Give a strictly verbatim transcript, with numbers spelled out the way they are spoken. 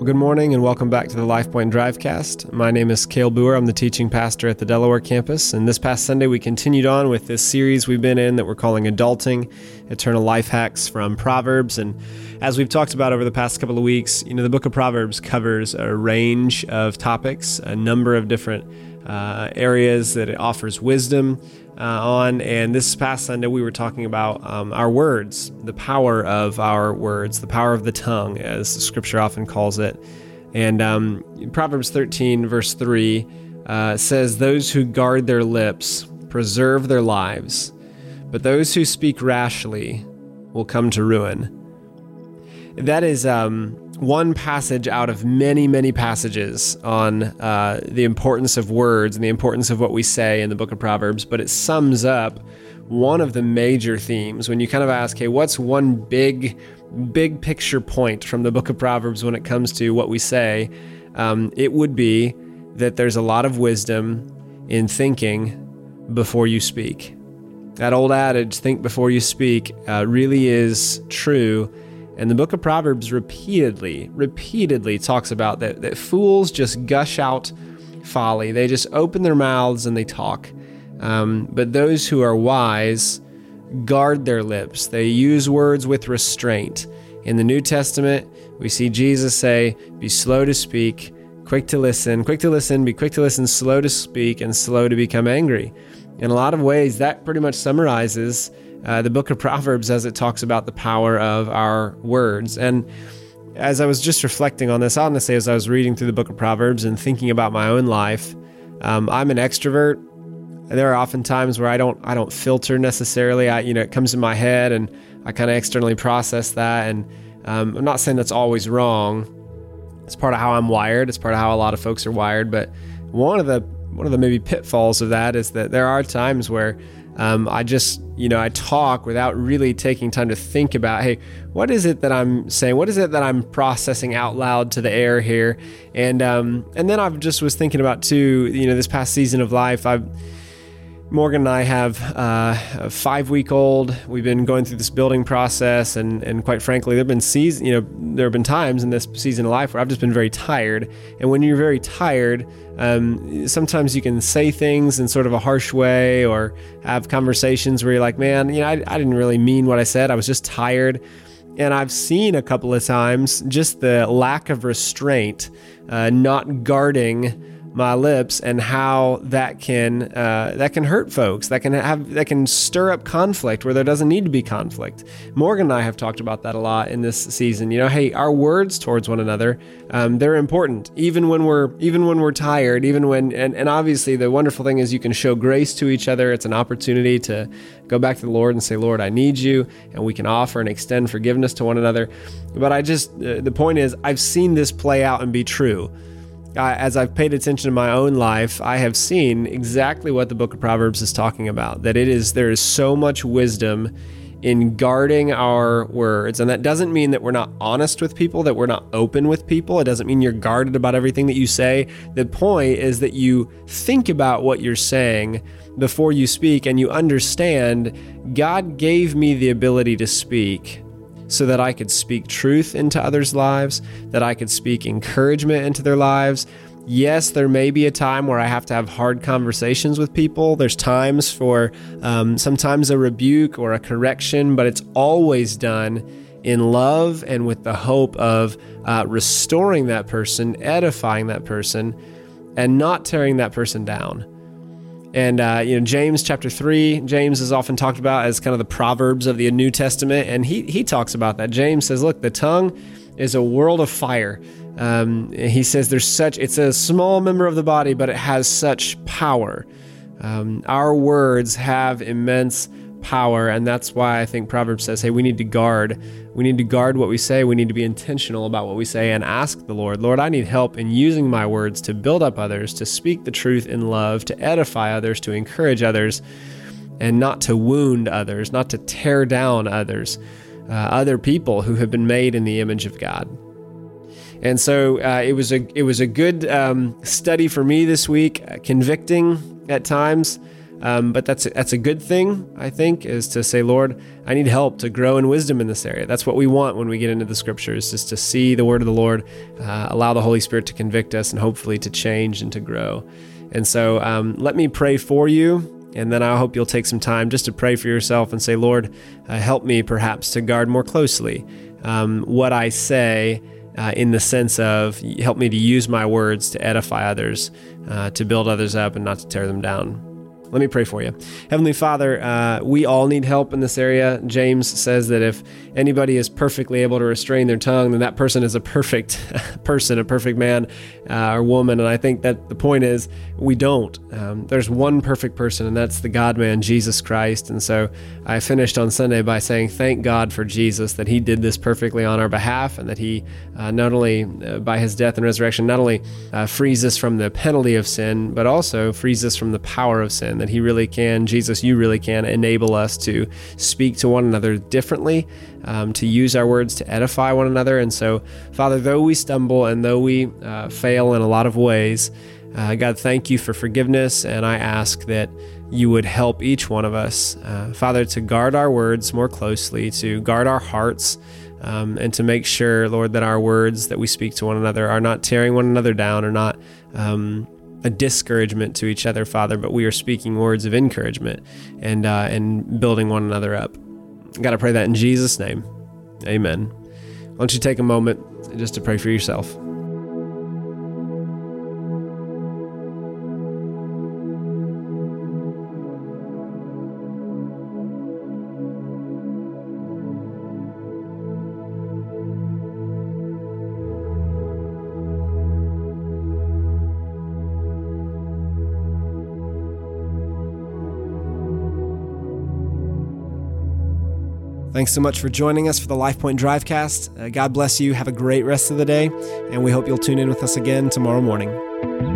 Well, good morning and welcome back to the LifePoint Drivecast. My name is Cale Boer. I'm the teaching pastor at the Delaware campus. And this past Sunday, we continued on with this series we've been in that we're calling Adulting, Eternal Life Hacks from Proverbs. And as we've talked about over the past couple of weeks, you know, the book of Proverbs covers a range of topics, a number of different uh, areas that it offers wisdom uh, on. And this past Sunday, we were talking about um, our words, the power of our words, the power of the tongue, as the scripture often calls it. And um, Proverbs thirteen, verse three, uh, says, "Those who guard their lips preserve their lives, but those who speak rashly will come to ruin." That is um, one passage out of many, many passages on uh, the importance of words and the importance of what we say in the book of Proverbs, but it sums up one of the major themes. When you kind of ask, hey, what's one big, big picture point from the book of Proverbs when it comes to what we say, um, it would be that there's a lot of wisdom in thinking before you speak. That old adage, think before you speak, uh, really is true. And the book of Proverbs repeatedly, repeatedly talks about that, that fools just gush out folly. They just open their mouths and they talk. Um, but those who are wise guard their lips. They use words with restraint. In the New Testament, we see Jesus say, be slow to speak, quick to listen, quick to listen, be quick to listen, slow to speak, and slow to become angry. In a lot of ways, that pretty much summarizes uh, the book of Proverbs as it talks about the power of our words. And as I was just reflecting on this, honestly, as I was reading through the book of Proverbs and thinking about my own life, um, I'm an extrovert. There are often times where I don't I don't filter necessarily. I you know it comes in my head and I kind of externally process that. And um, I'm not saying that's always wrong. It's part of how I'm wired. It's part of how a lot of folks are wired. But one of the one of the maybe pitfalls of that is that there are times where um, I just you know I talk without really taking time to think about, hey, what is it that I'm saying? What is it that I'm processing out loud to the air here? And um, and then I just was thinking about too. You know, this past season of life, I've Morgan and I have uh, a five-week-old. We've been going through this building process, and and quite frankly, there've been season, you know, there have been times in this season of life where I've just been very tired. And when you're very tired, um, sometimes you can say things in sort of a harsh way, or have conversations where you're like, man, you know, I, I didn't really mean what I said. I was just tired. And I've seen a couple of times just the lack of restraint, uh, not guarding my lips, and how that can uh, that can hurt folks. That can have that can stir up conflict where there doesn't need to be conflict. Morgan and I have talked about that a lot in this season. You know, hey, our words towards one another, um, they're important. Even when we're even when we're tired, even when and, and obviously the wonderful thing is you can show grace to each other. It's an opportunity to go back to the Lord and say, Lord, I need you, and we can offer and extend forgiveness to one another. But I just uh, the point is, I've seen this play out and be true. I, as I've paid attention to my own life, I have seen exactly what the book of Proverbs is talking about, that it is there is so much wisdom in guarding our words. And that doesn't mean that we're not honest with people, that we're not open with people. It doesn't mean you're guarded about everything that you say. The point is that you think about what you're saying before you speak, and you understand God gave me the ability to speak so that I could speak truth into others' lives, that I could speak encouragement into their lives. Yes, there may be a time where I have to have hard conversations with people. There's times for um, sometimes a rebuke or a correction, but it's always done in love and with the hope of uh, restoring that person, edifying that person, and not tearing that person down. And, uh, you know, James chapter three, James is often talked about as kind of the Proverbs of the New Testament. And he, he talks about that. James says, look, the tongue is a world of fire. Um, he says there's such, it's a small member of the body, but it has such power. Um, our words have immense power. And that's why I think Proverbs says, hey, we need to guard. We need to guard what we say. We need to be intentional about what we say and ask the Lord, Lord, I need help in using my words to build up others, to speak the truth in love, to edify others, to encourage others, and not to wound others, not to tear down others, uh, other people who have been made in the image of God. And so uh, it was a it was a good um, study for me this week, uh, convicting at times. Um, but that's, that's a good thing, I think, is to say, Lord, I need help to grow in wisdom in this area. That's what we want when we get into the scriptures, just to see the word of the Lord, uh, allow the Holy Spirit to convict us and hopefully to change and to grow. And so um, let me pray for you. And then I hope you'll take some time just to pray for yourself and say, Lord, uh, help me perhaps to guard more closely um, what I say uh, in the sense of help me to use my words to edify others, uh, to build others up and not to tear them down. Let me pray for you. Heavenly Father, uh, we all need help in this area. James says that if anybody is perfectly able to restrain their tongue, then that person is a perfect person, a perfect man uh, or woman. And I think that the point is we don't. Um, there's one perfect person, and that's the God-man, Jesus Christ. And so I finished on Sunday by saying, thank God for Jesus, that he did this perfectly on our behalf, and that he uh, not only uh, by his death and resurrection, not only uh, frees us from the penalty of sin, but also frees us from the power of sin, that he really can, Jesus, you really can enable us to speak to one another differently, um, to use our words to edify one another. And so, Father, though we stumble and though we uh, fail in a lot of ways, uh, God, thank you for forgiveness, and I ask that you would help each one of us, uh, Father, to guard our words more closely, to guard our hearts, um, and to make sure, Lord, that our words that we speak to one another are not tearing one another down, or not um, a discouragement to each other, Father, but we are speaking words of encouragement and uh, and building one another up. God, I pray that in Jesus' name. Amen. Why don't you take a moment just to pray for yourself? Thanks so much for joining us for the LifePoint Drivecast. Uh, God bless you. Have a great rest of the day, and we hope you'll tune in with us again tomorrow morning.